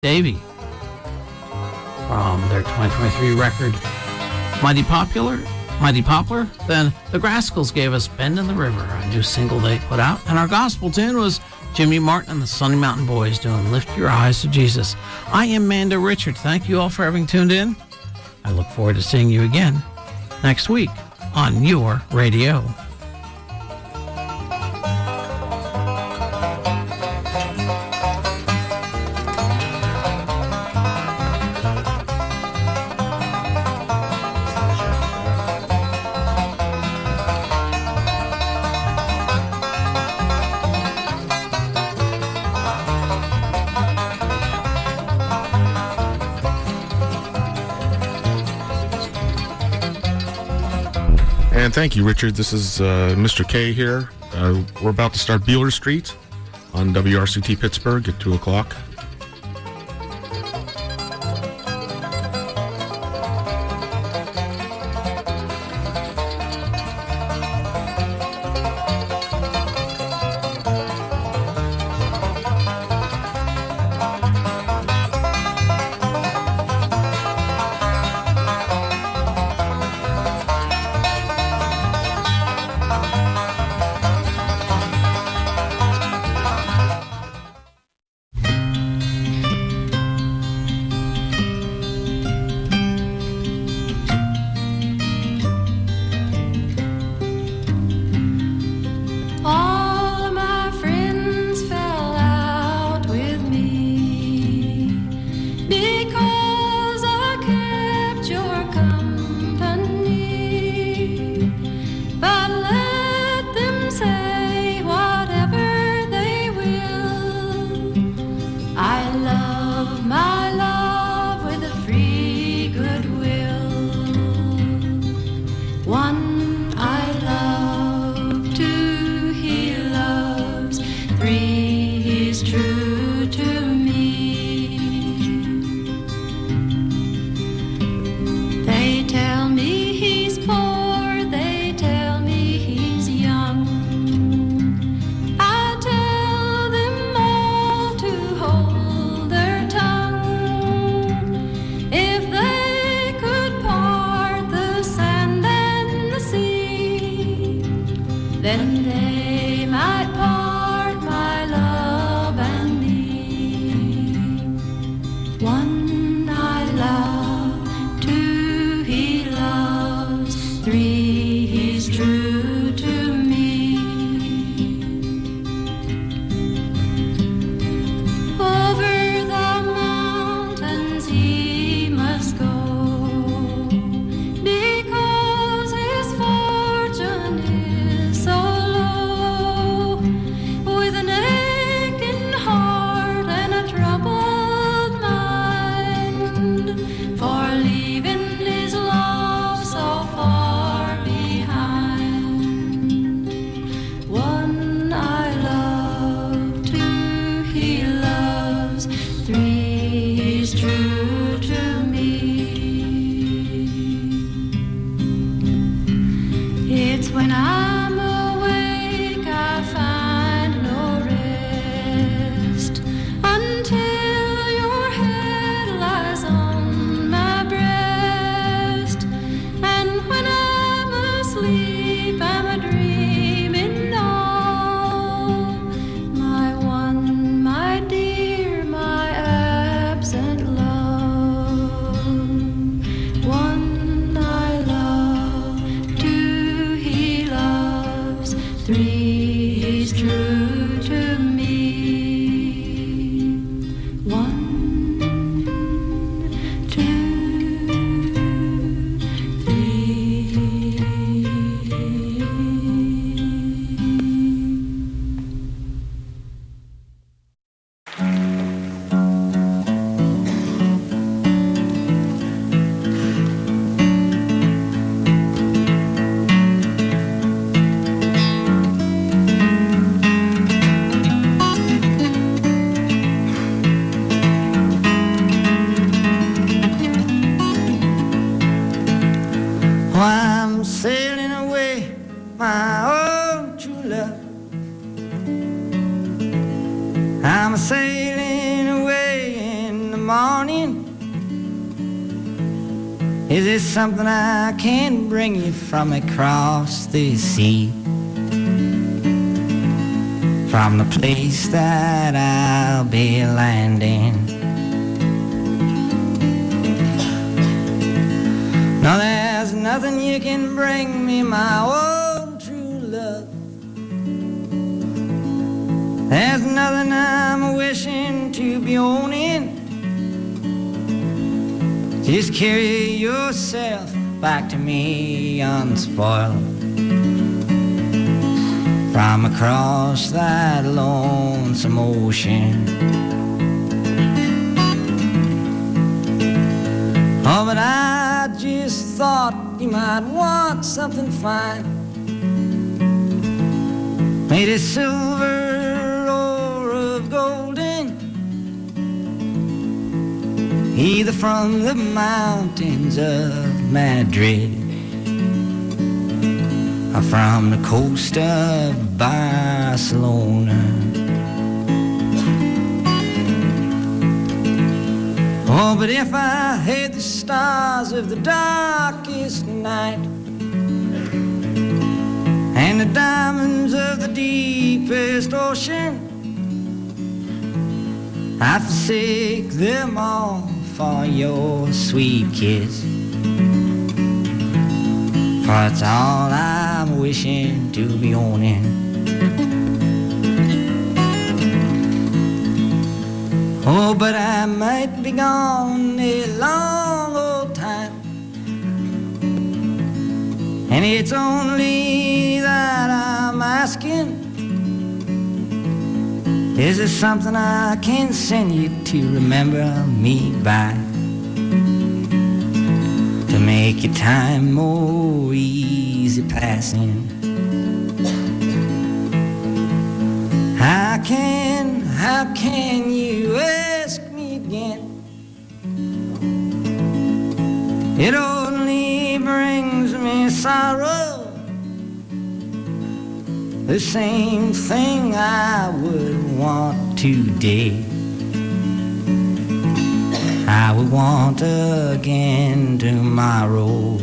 Davy from their 2023 record, Mighty Poplar. Then the Grascals gave us Bend in the River, a new single they put out. And our gospel tune was Jimmy Martin and the Sunny Mountain Boys doing Lift Your Eyes to Jesus. I am Manda Richard. Thank you all for having tuned in. I look forward to seeing you again next week on your radio. And thank you, Richard. This is Mr. K here. We're about to start Beeler Street on WRCT Pittsburgh at 2 o'clock. With an aching heart and a troubled mind, morning. Is this something I can bring you from across the sea? From the place that I'll be landing. No, there's nothing you can bring me, my old true love. There's nothing I'm wishing to be owning. Just carry yourself back to me unspoiled. From across that lonesome ocean. Oh, but I just thought you might want something fine, made of silver or of golden, either from the mountains of Madrid or from the coast of Barcelona. Oh, but if I had the stars of the darkest night and the diamonds of the deepest ocean, I'd forsake them all for your sweet kiss. For it's all I'm wishing to be owning. Oh, but I might be gone a long old time, and it's only that I'm asking, is there something I can send you to remember me by, to make your time more easy passing? How can you ask me again? It only brings me sorrow, the same thing I would want today, I would want again tomorrow.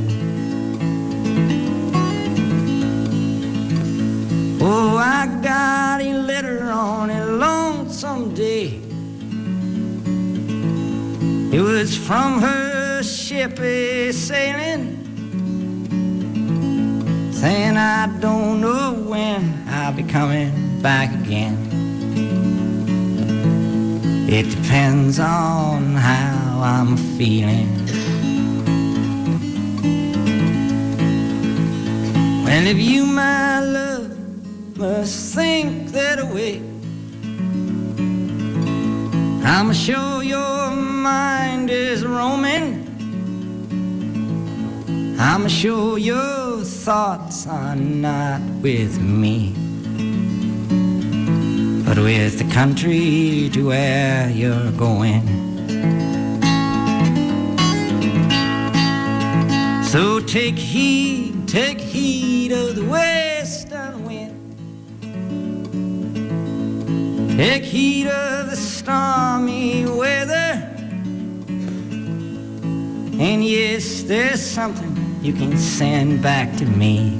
Oh, I got a letter on a lonesome day. It was from her ship a-sailing, saying I don't know when I'll be coming back again. It depends on how I'm feeling. Well, if you, my love, must think that way, I'm sure your mind is roaming. I'm sure your thoughts are not with me, but with the country to where you're going. So take heed of the western wind. Take heed of the stormy weather. And yes, there's something you can send back to me.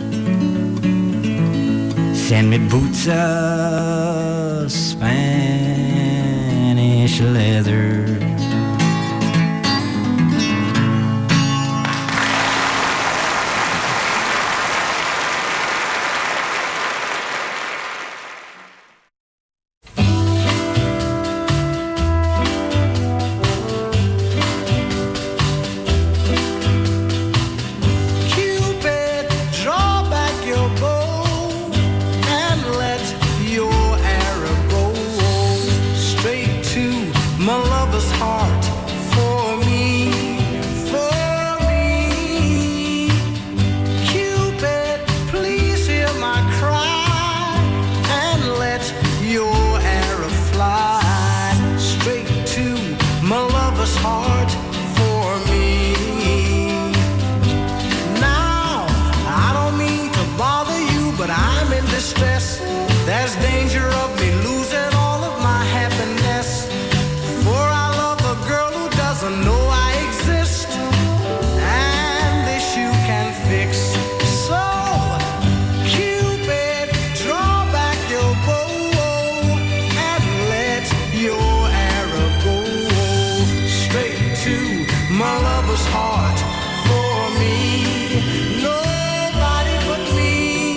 Send me boots of Spanish leather. There's danger of me losing all of my happiness, for I love a girl lover's heart for me. Nobody but me.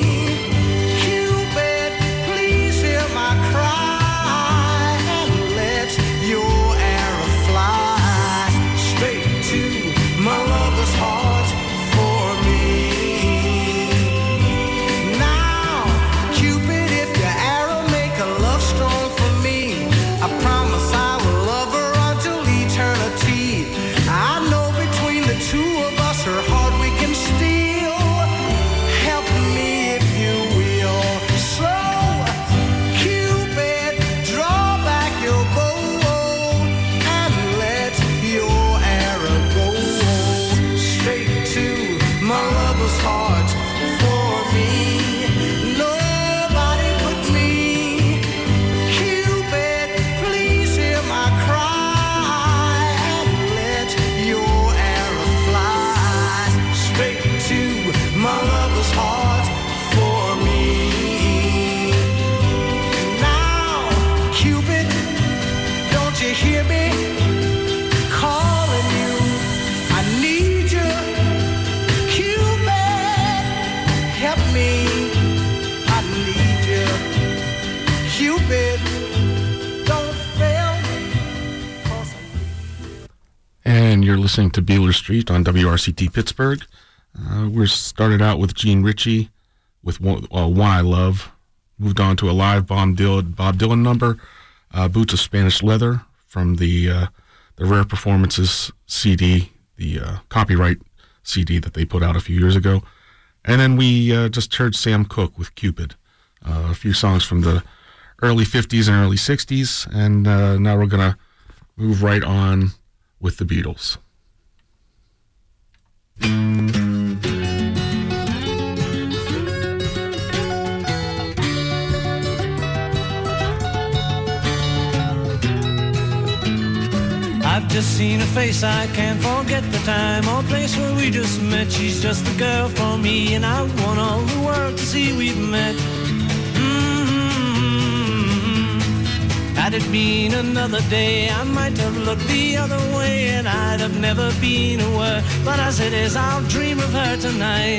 Cupid, please hear my cry and let your arrow fly straight to my lover's heart for me. Now, Cupid, if your arrow make a love stone for me, I promise I will love her until eternity. I know between the two of us her heart we can steal. Help me if you will. So, Cupid, draw back your bow and let your arrow go straight to my lover's heart for me. Nobody but me. Cupid, please hear my cry and let your arrow fly straight to my lover's heart for me. Now, Cupid, don't you hear me calling you? I need you. Cupid, help me. I need you. Cupid, don't fail me. 'Cause I need And you're listening to Beeler Street on WRCT Pittsburgh. We started out with Gene Ritchie with One I Love. Moved on to a live Bob Dylan number, Boots of Spanish Leather, from the Rare Performances CD, the copyright CD that they put out a few years ago. And then we just heard Sam Cooke with Cupid, a few songs from the early 50s and early 60s. And now we're going to move right on with the Beatles. I've just seen her face, I can't forget the time or place where we just met. She's just the girl for me, and I want all the world to see we've met. Had it been another day, I might have looked the other way, and I'd have never been aware. But as it is, I'll dream of her tonight.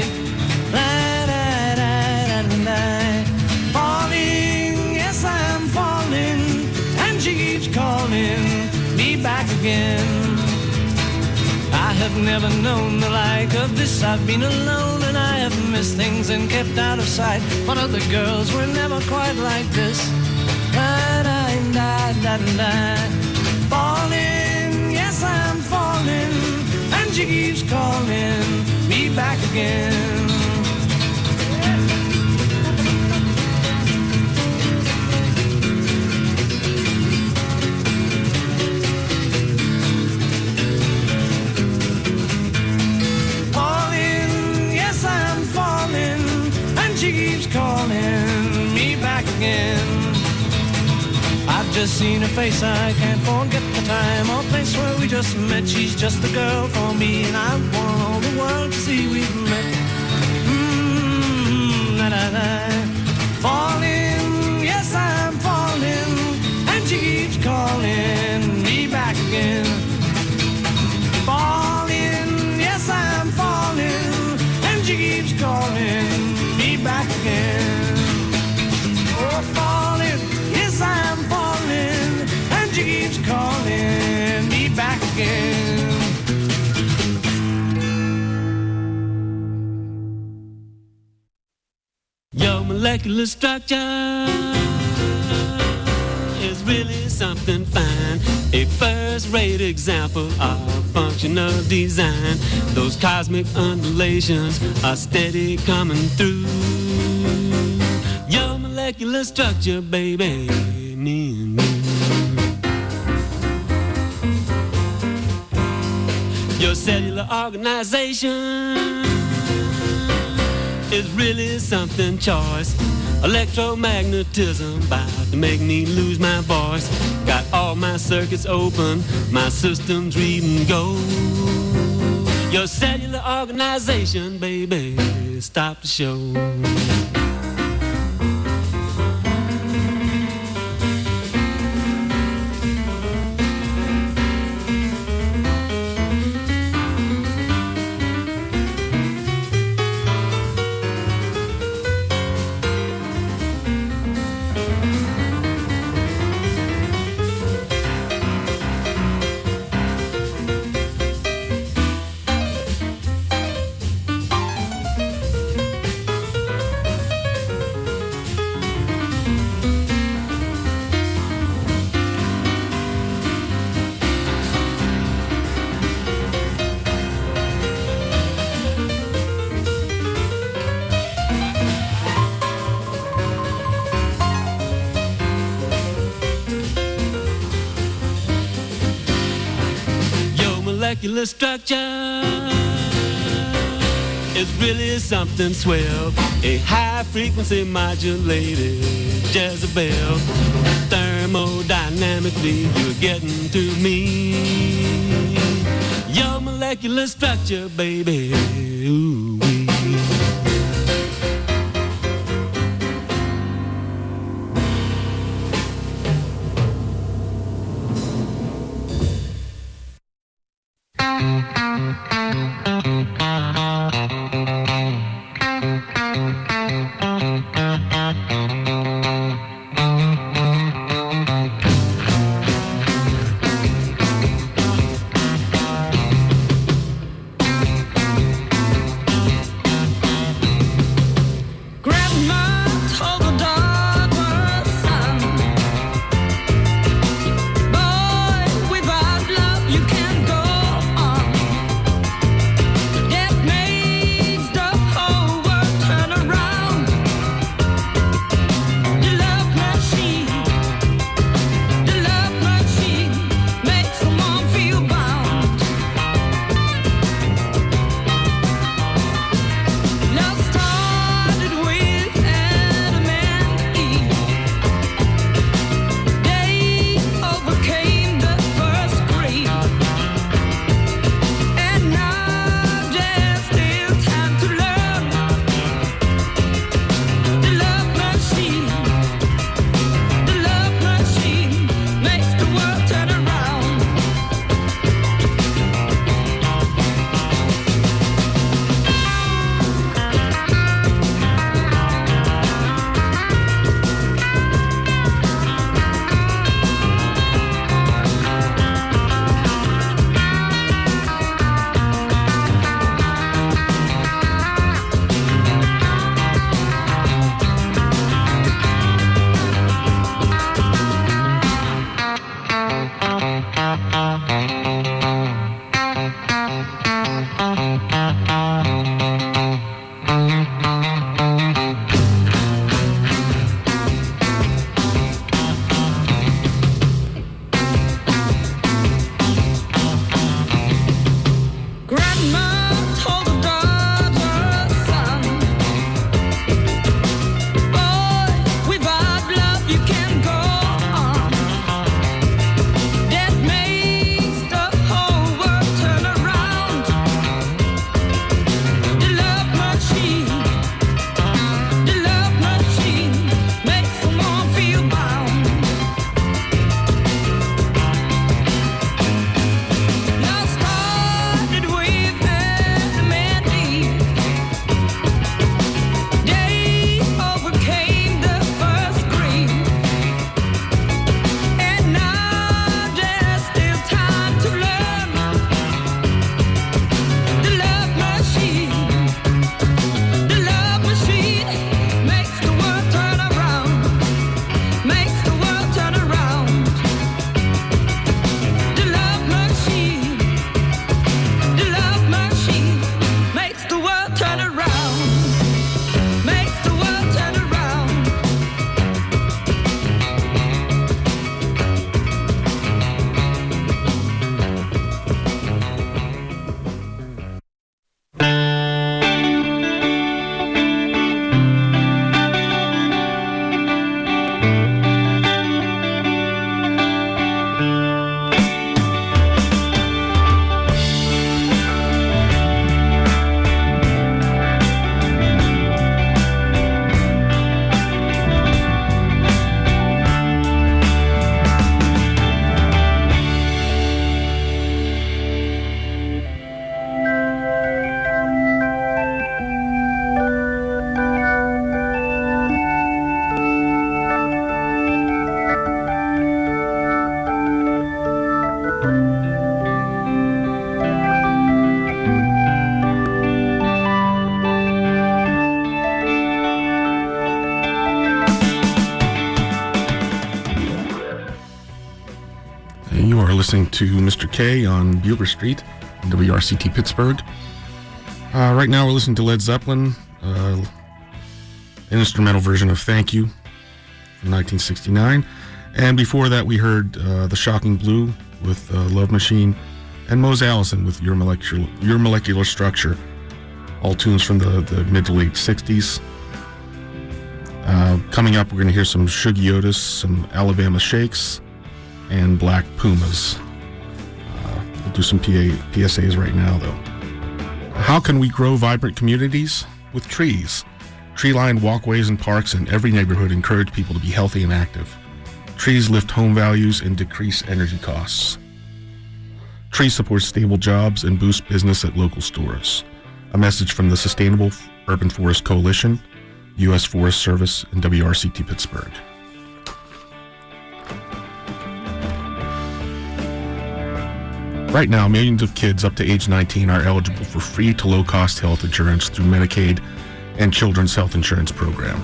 Falling, yes, I am falling, and she keeps calling me back again. I have never known the like of this. I've been alone and I have missed things and kept out of sight. But other girls were never quite like this. Falling, yes, I'm falling, and she keeps calling me back again. She keeps calling me back again. I've just seen her face, I can't forget the time or place where we just met. She's just the girl for me, and I want all the world to see we've met. Falling, yes, I'm falling, and she keeps calling me back again. Falling, yes, I'm falling, and she keeps calling back again. Oh, falling, yes, I'm falling, and she keeps calling me back again. Your molecular structure is really something fine. A first-rate example of functional design. Those cosmic undulations are steady coming through. Your molecular structure, baby, me and you. Your cellular organization is really something choice. Electromagnetism about to make me lose my voice. Got all my circuits open, my systems reading go. Your cellular organization, baby, stop the show. molecular structure is really something swell. A high-frequency modulated Jezebel. Thermodynamically, you're getting to me. Your molecular structure, baby. Ooh-wee. You are listening to Mr. K on Bueller Street, WRCT Pittsburgh. Right now we're listening to Led Zeppelin, an instrumental version of Thank You from 1969. And before that we heard The Shocking Blue with Love Machine, and Mose Allison with Your Molecular Structure. All tunes from the mid to late 60s. Coming up, we're going to hear some Shuggie Otis, some Alabama Shakes, and Black Pumas. We'll do some PSAs right now, though. How can we grow vibrant communities? With trees. Tree-lined walkways and parks in every neighborhood encourage people to be healthy and active. Trees lift home values and decrease energy costs. Trees support stable jobs and boost business at local stores. A message from the Sustainable Urban Forest Coalition, U.S. Forest Service, and WRCT Pittsburgh. Right now, millions of kids up to age 19 are eligible for free to low-cost health insurance through Medicaid and Children's Health Insurance Program.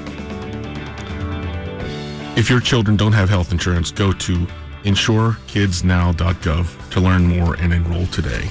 If your children don't have health insurance, go to insurekidsnow.gov to learn more and enroll today.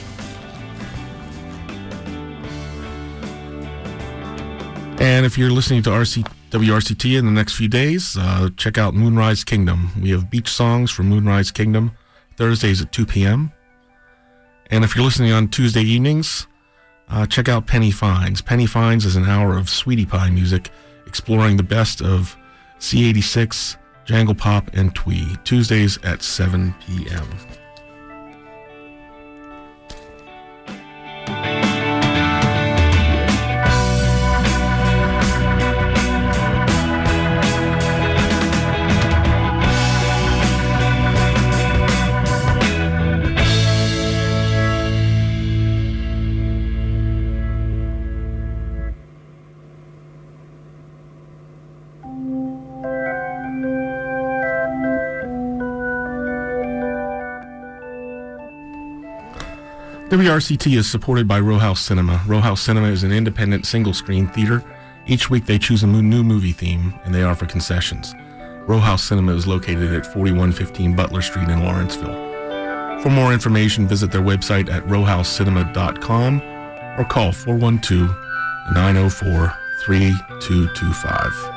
And if you're listening to WRCT in the next few days, check out Moonrise Kingdom. We have beach songs from Moonrise Kingdom, Thursdays at 2 p.m. And if you're listening on Tuesday evenings, check out Penny Finds. Penny Finds is an hour of Sweetie Pie music, exploring the best of C86, Jangle Pop, and Twee, Tuesdays at 7 p.m. WRCT is supported by Row House Cinema. Row House Cinema is an independent single-screen theater. Each week they choose a new movie theme, and they offer concessions. Row House Cinema is located at 4115 Butler Street in Lawrenceville. For more information, visit their website at rowhousecinema.com or call 412-904-3225.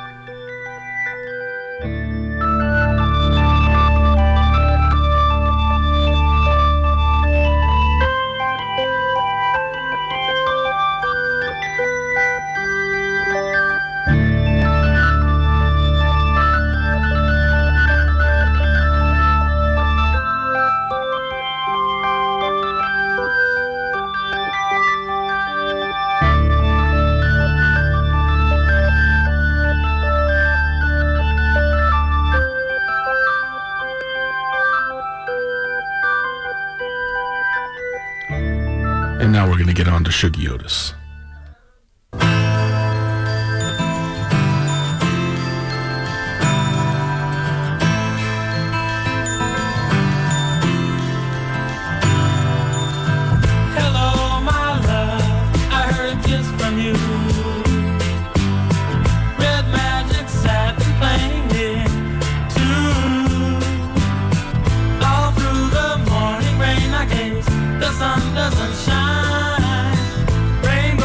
And now we're going to get on to Shuggie Otis. Hello, my love, I heard this from you. Red magic satin playing it too. All through the morning rain, I guess the sun doesn't shine. Rainbow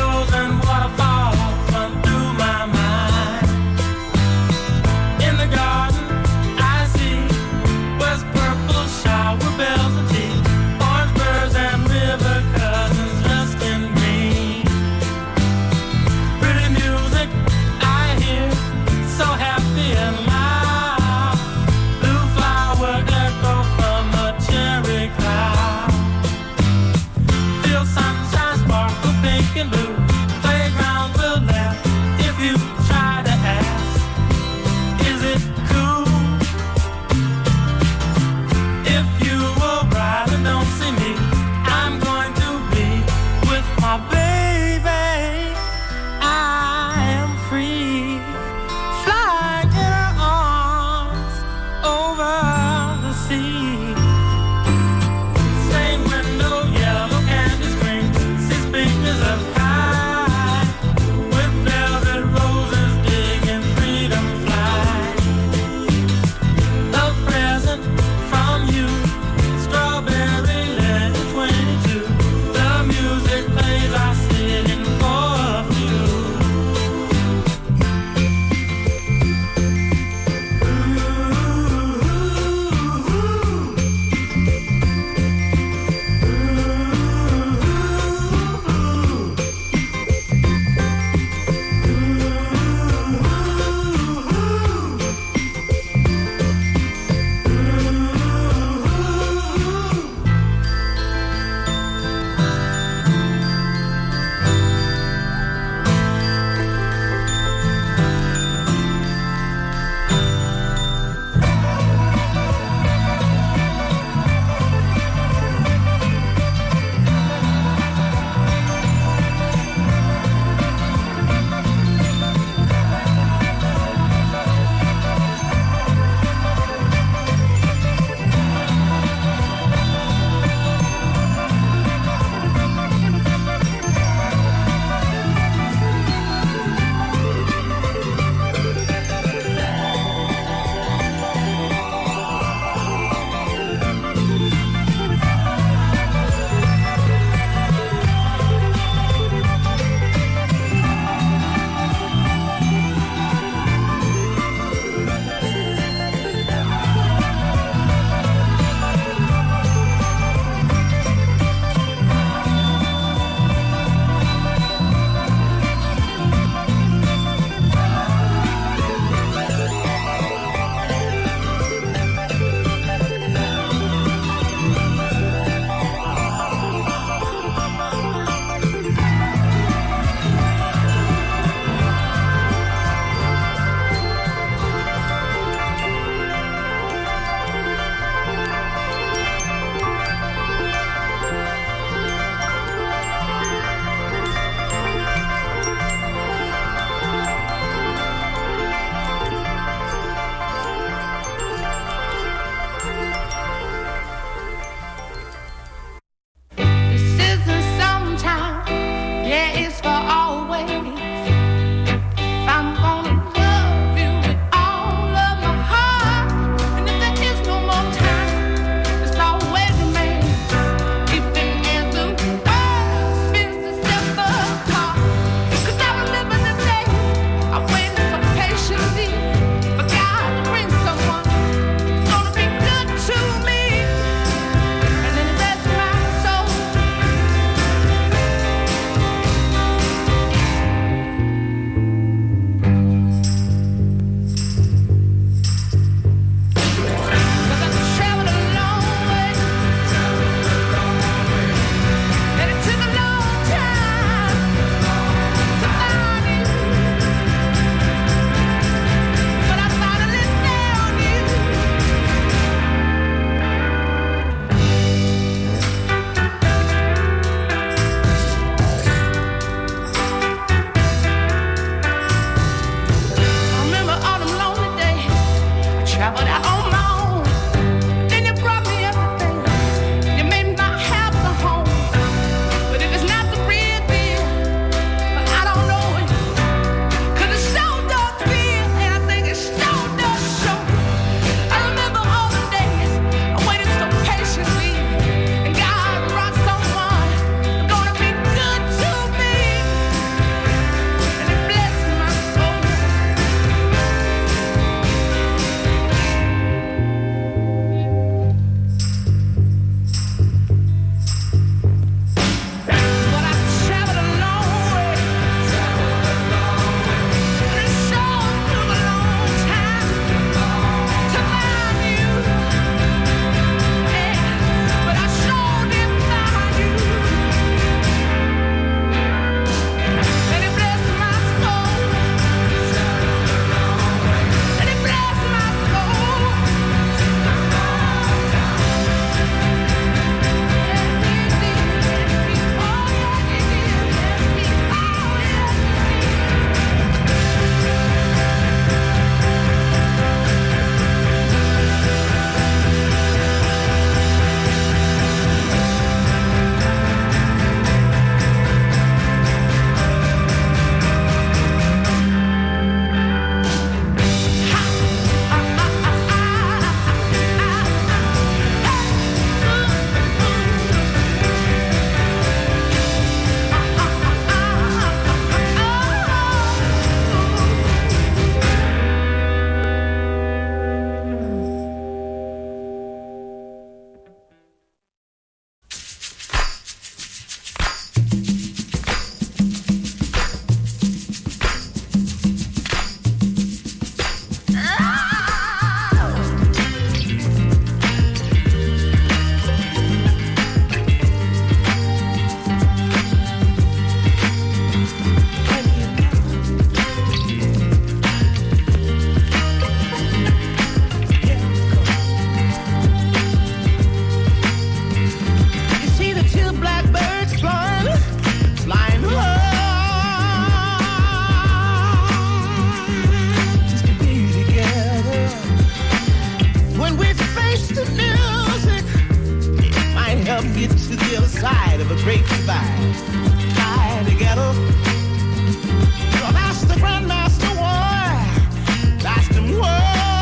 the other side of a great divide. Fly together. Well, that's the Grandmaster War. That's the war.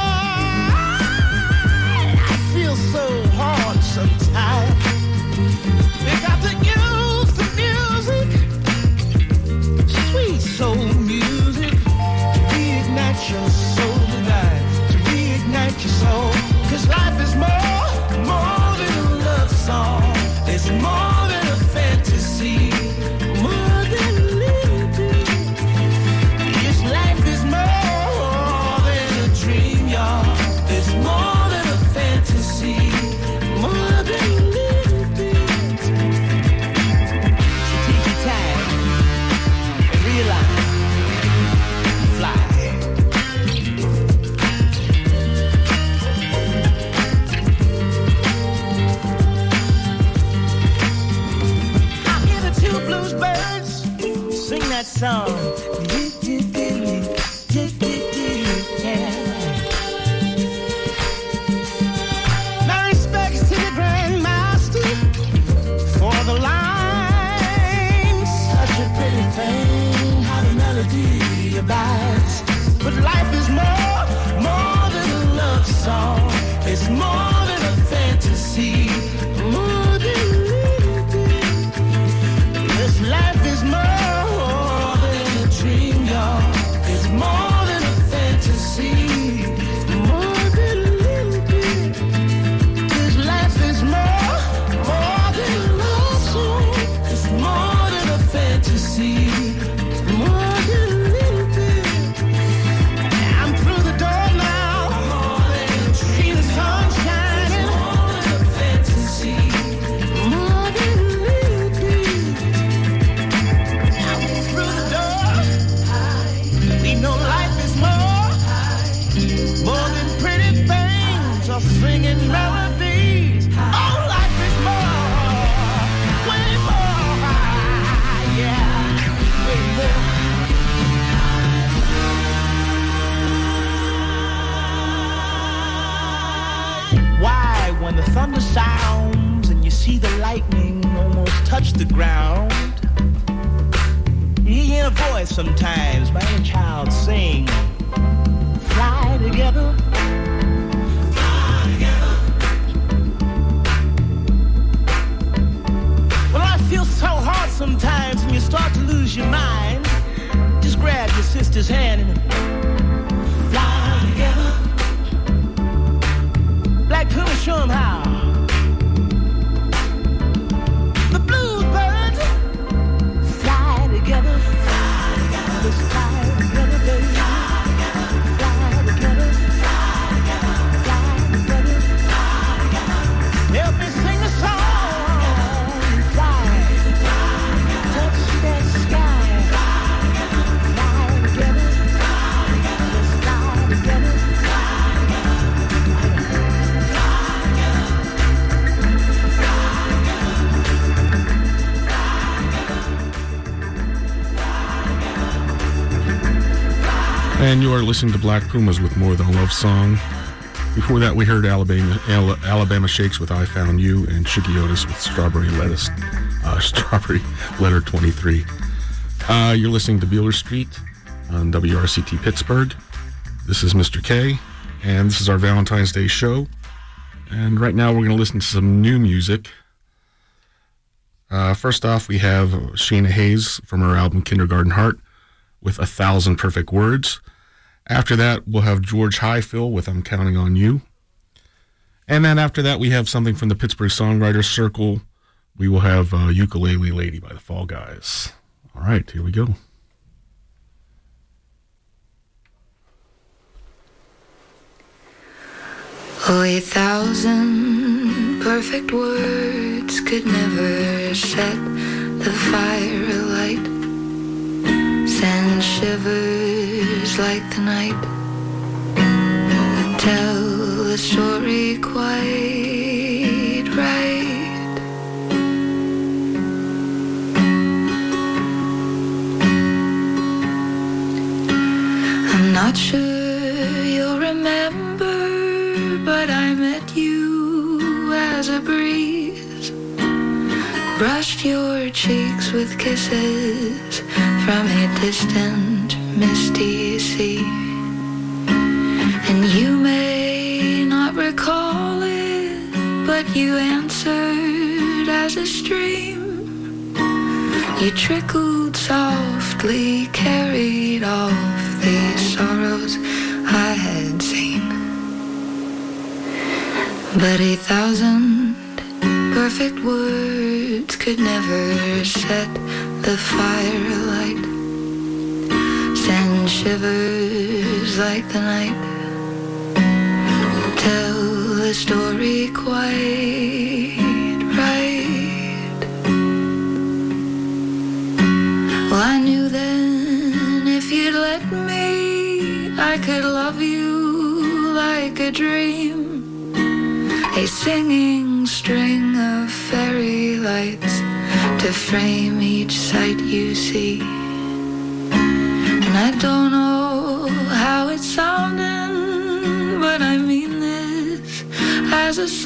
I feel so hard sometimes. We got to use the music, sweet soul music, to reignite your soul tonight, to reignite your soul. 'Cause life is more than a love song. It's more than a fantasy, more than a little bit. Yes, life is more than a dream, y'all. It's more than a fantasy, more than a little bit. So take your time and realize, fly. Sing that song. My respects to the Grandmaster for the line. Such a pretty thing, how the melody abides. But life is more than a love song. It's more than a fantasy, more than a little bit. This life is more than a dream, y'all. It's more than a fantasy, more than a little bit. This life is more than a love song. It's more than a fantasy, more than a little bit. I'm through the door now. See the sun shining. More than a fantasy, more than a little bit. Through the door, we know life is more than pretty things or singing melodies. Oh, life is more, way more, yeah, way more. Why, when the thunder sounds and you see the lightning almost touch the ground, you hear a voice sometimes by a child sing, fly together. Fly together. Well, I feel so hard sometimes when you start to lose your mind. Just grab your sister's hand and fly together. Black Puma, show 'em how. The bluebirds fly together. Let's fly together, baby. Fly together. Fly together. Help me sing a song. Fly. Touch that sky. Fly together. Let's fly together. And you are listening to Black Pumas with More Than a Love Song. Before that, we heard Alabama Shakes with I Found You and Shuggy Otis with Strawberry Letter 23. You're listening to Beeler Street on WRCT Pittsburgh. This is Mr. K, and this is our Valentine's Day show. And right now, we're going to listen to some new music. First off, we have Sheena Hayes from her album Kindergarten Heart with 1,000 Perfect Words. After that, we'll have George Highfill with I'm Counting on You. And then after that, we have something from the Pittsburgh Songwriters Circle. We will have Ukulele Lady by the Fall Guys. All right, here we go. Oh, 1,000 perfect words could never set the fire alight. Send shivers like the night. Tell the story quite right. I'm not sure you'll remember, but I met you as a breeze brushed your cheeks with kisses from a distant misty sea. And you may not recall it, but you answered as a stream. You trickled softly, carried off these sorrows I had seen. But 1,000 perfect words could never set the fire alight, send shivers like the night, tell the story quite right. Well, I knew then if you'd let me, I could love you like a dream, a singing string of fairy lights to frame each sight you see. And I don't know how it's sounding, but I mean this as a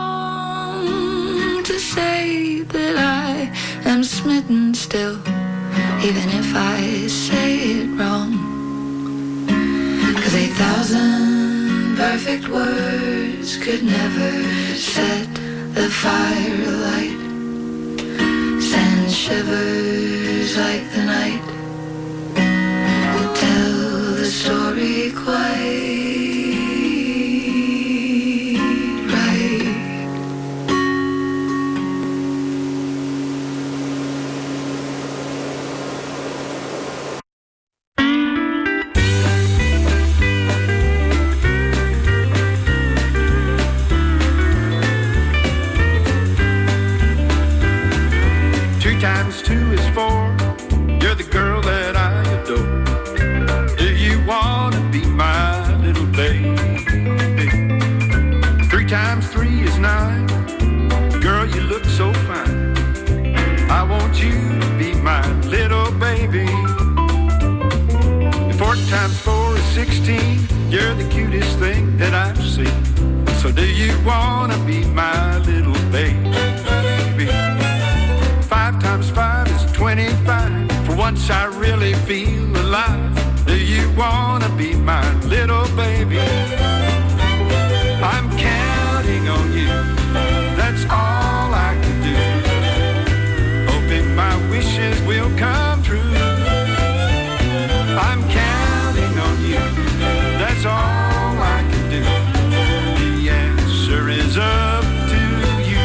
song to say that I am smitten still, even if I say it wrong. 'Cause 1,000 perfect words could never set the fire alight, send shivers like the night, tell the story quite right. Times 2 is 4. You're the girl that I adore. Do you wanna be my little baby? 3 times 3 is 9. Girl, you look so fine. I want you to be my little baby. 4 times 4 is 16. You're the cutest thing that I've seen. So do you wanna be my little baby? 5 times 5 is 25. For once I really feel alive. Do you wanna be my little baby? I'm counting on you. That's all I can do. Hoping my wishes will come true. I'm counting on you. That's all I can do. The answer is up to you.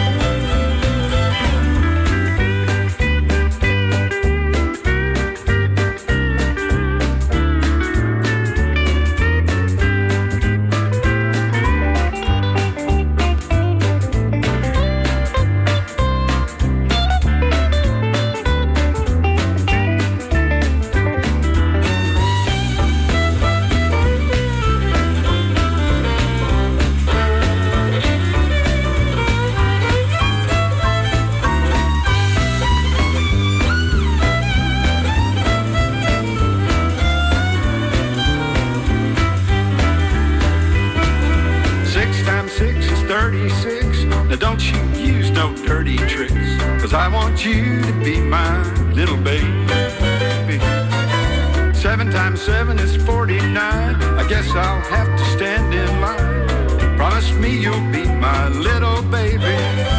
Now don't you use no dirty tricks, 'cause I want you to be my little baby. 7 times 7 is 49. I guess I'll have to stand in line. Promise me you'll be my little baby.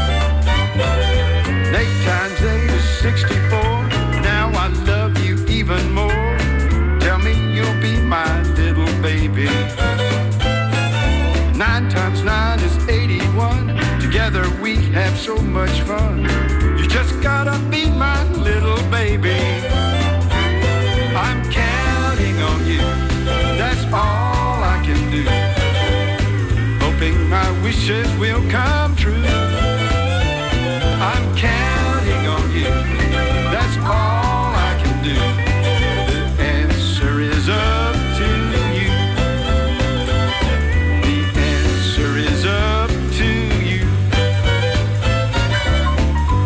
8 times 8 is 64. Now I love you even more. Tell me you'll be my little baby. 9 times 9 is 81. Together we have so much fun. You just gotta be my little baby. I'm counting on you. That's all I can do. Hoping my wishes will come true. I'm counting on you. That's all I can do. The answer is up to you. The answer is up to you.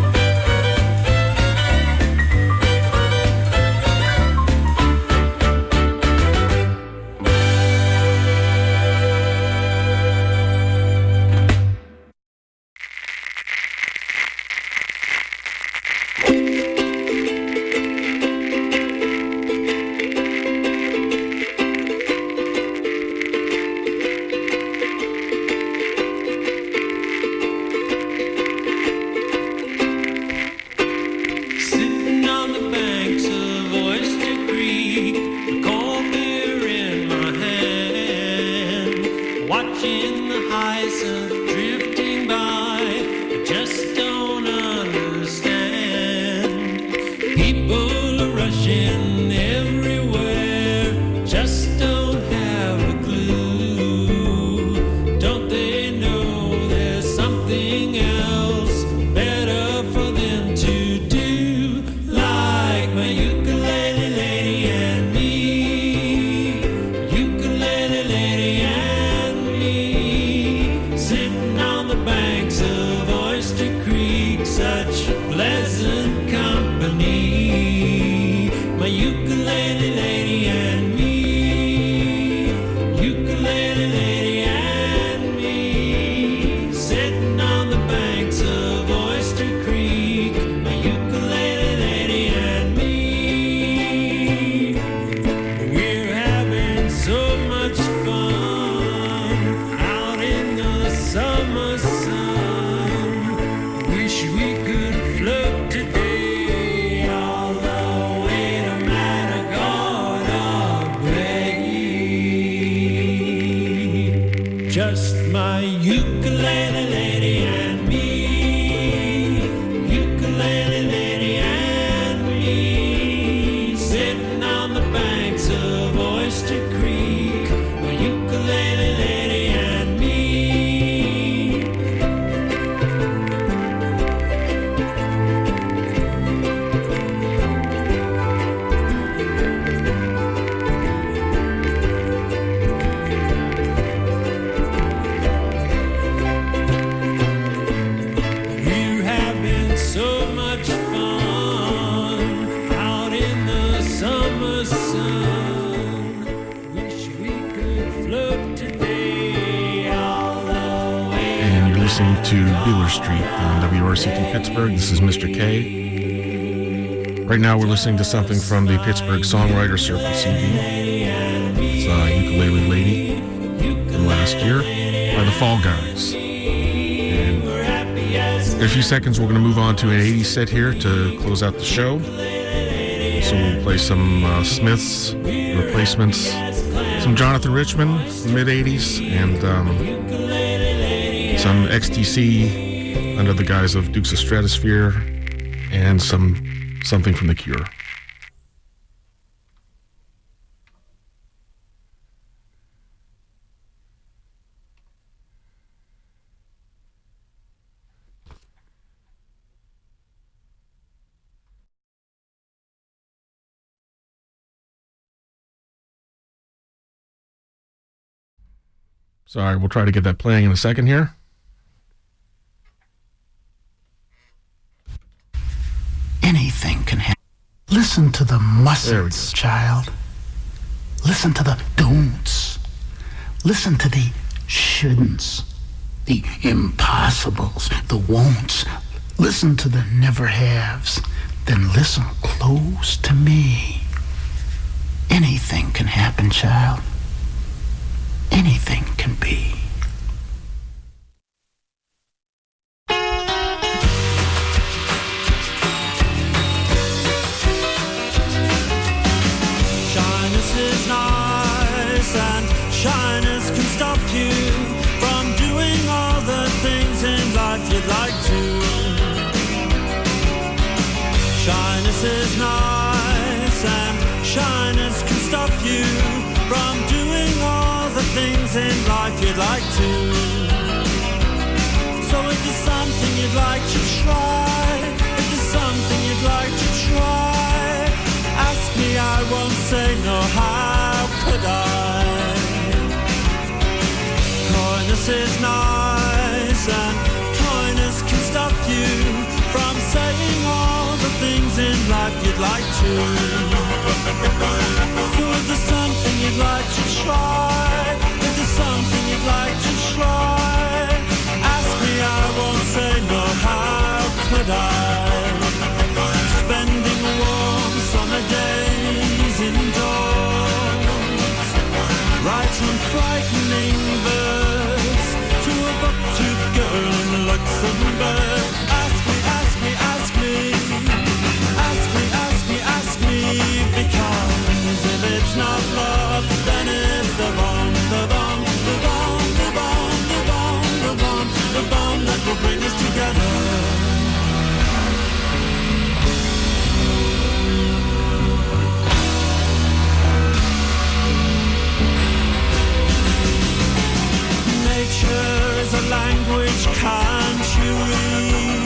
fun out in the summer sun. Wish we could float today all the way. And you're listening to Beeler Street on WRCT Pittsburgh. This is Mr. K. Right now we're listening to something from the Pittsburgh Songwriter Circle CD. It's Ukulele Lady from last year by the Fall Guys. And in a few seconds we're going to move on to an 80s set here to close out the show. So we'll play some Smiths, Replacements, some Jonathan Richman, mid-80s, and some XTC under the guise of Dukes of Stratosphere, and something from The Cure. Sorry, we'll try to get that playing in a second here. Anything can happen. Listen to the musts, child. Listen to the don'ts. Listen to the shouldn'ts, the impossibles, the won'ts. Listen to the never-haves. Then listen close to me. Anything can happen, child. Anything can be. Shyness is nice, and shyness can stop you from doing all the things in life you'd like to. Shyness is nice, and shyness can stop you from doing all the things in life you'd like to. So if there's something you'd like to try, if there's something you'd like to try, ask me, I won't say no, how could I? Coyness is nice, and coyness can stop you from saying all the things in life you'd like to. So if there's something you'd like to try, if there's something you'd like to try, ask me, I won't say no, how could I? Spending warm summer days indoors, writing frightening verse to a buck-toothed girl in Luxembourg. Ask me, ask me, ask me, ask me, ask me, ask me, because if it's not love, then it's the bomb, the bomb, the bomb, the bomb, the bomb, the bomb, the bomb that will bring us together. Nature is a language, can't you read?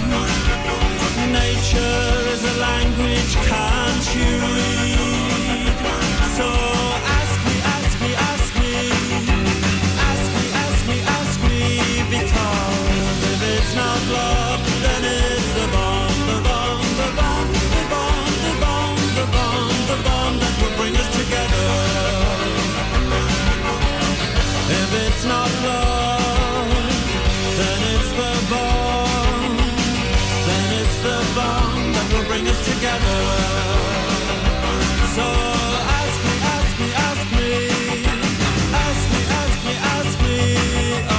Nature is a language, can't you read? So ask me, ask me, ask me, ask me, ask me, ask me, because if it's not love, then it's the bomb, the bomb, the bomb, the bomb, the bomb, the bomb, the bomb that will bring us together. If it's not love, then it's the bomb, then it's the bomb that will bring us together. So ask me, ask me, ask me, ask me, ask me, ask me, oh.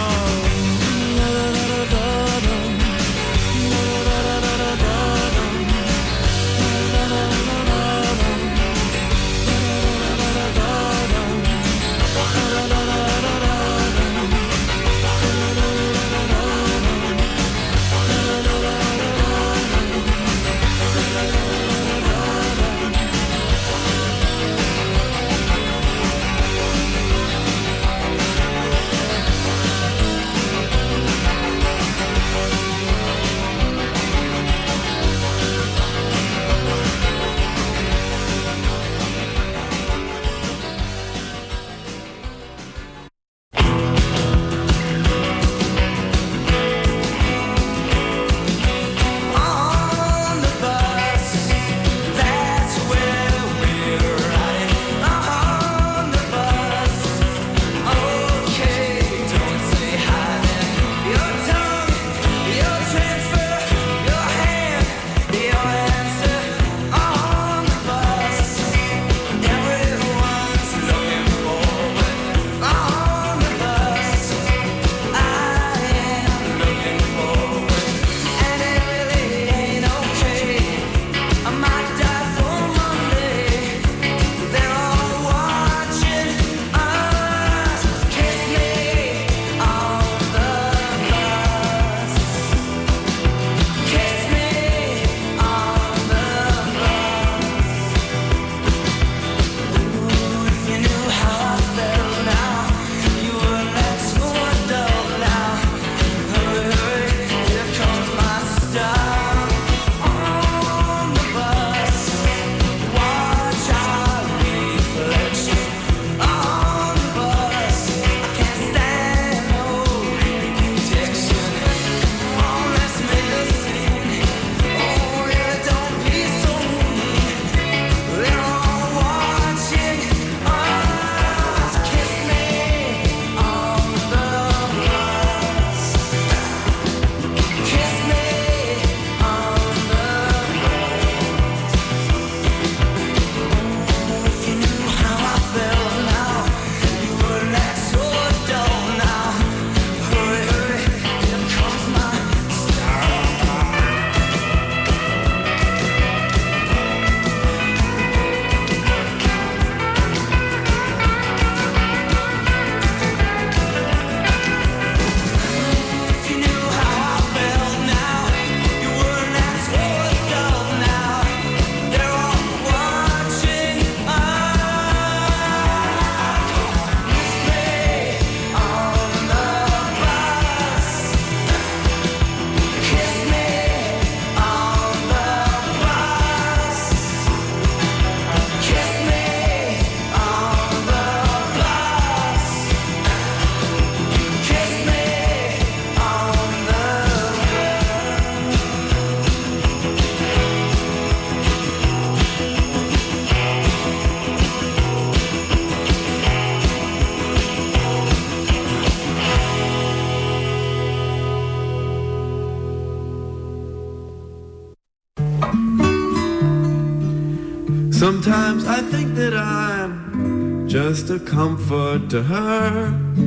Sometimes I think that I'm just a comfort to her,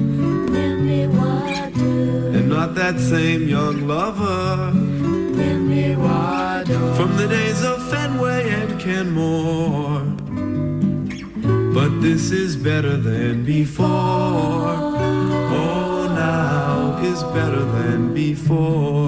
and not that same young lover from the days of Fenway and Kenmore. But this is better than before. Oh, now is better than before.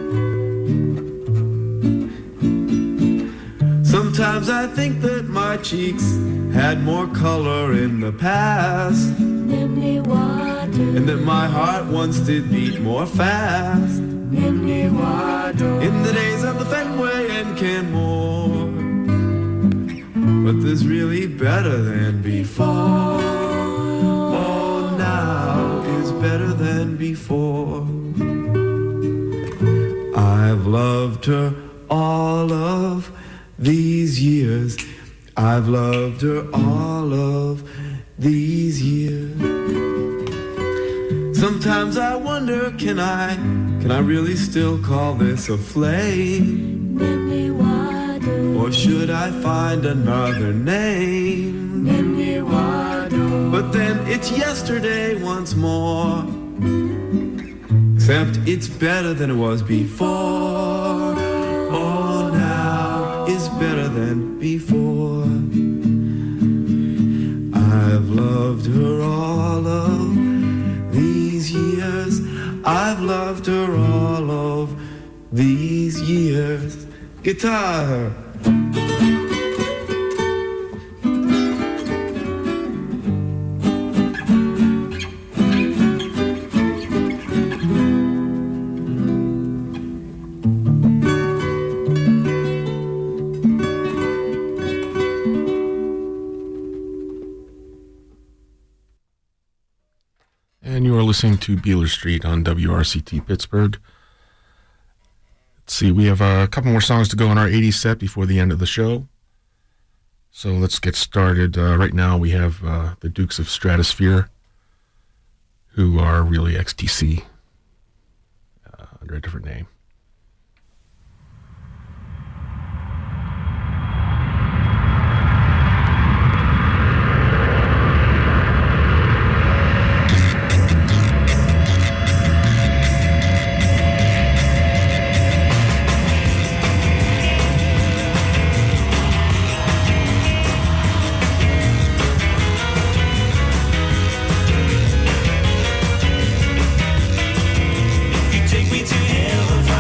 Sometimes I think that my cheeks had more color in the past, and that my heart once did beat more fast in the days of the Fenway and Kenmore. But there's really better than before. Oh, now is better than before. I've loved her all of these years. I've loved her all of these years. Sometimes I wonder, can I really still call this a flame? Or should I find another name? But then it's yesterday once more, except it's better than it was before. Oh, now is better than before. I've loved her all of these years. I've loved her all of these years. Guitar. And you are listening to Beeler Street on WRCT Pittsburgh. Let's see, we have a couple more songs to go in our 80s set before the end of the show. So let's get started. Right now we have the Dukes of Stratosphere, who are really XTC under a different name. You take me to heaven.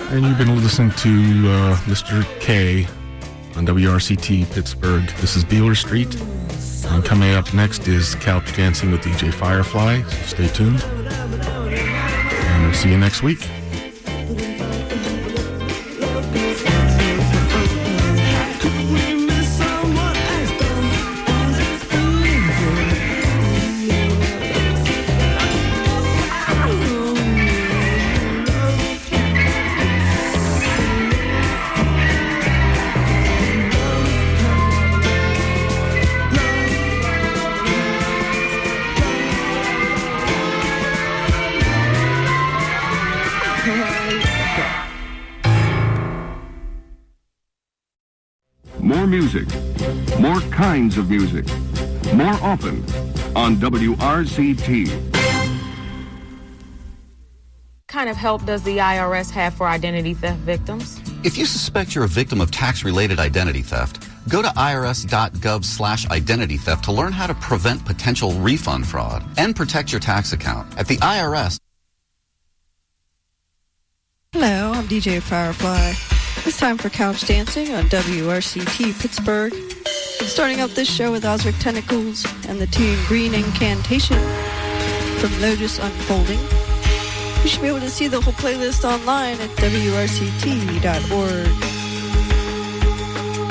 And you've been listening to Mr. K on WRCT Pittsburgh. This is Beeler Street. And coming up next is Couch Dancing with DJ Firefly. So stay tuned. And we'll see you next week. More music, more kinds of music, more often on WRCT. What kind of help does the IRS have for identity theft victims? If you suspect you're a victim of tax-related identity theft, go to irs.gov/identity theft to learn how to prevent potential refund fraud and protect your tax account. At the IRS. Hello, I'm DJ Firefly. It's time for Couch Dancing on WRCT Pittsburgh. Starting out this show with Osric Tentacles and the tune Green Incantation from Lotus Unfolding. You should be able to see the whole playlist online at WRCT.org.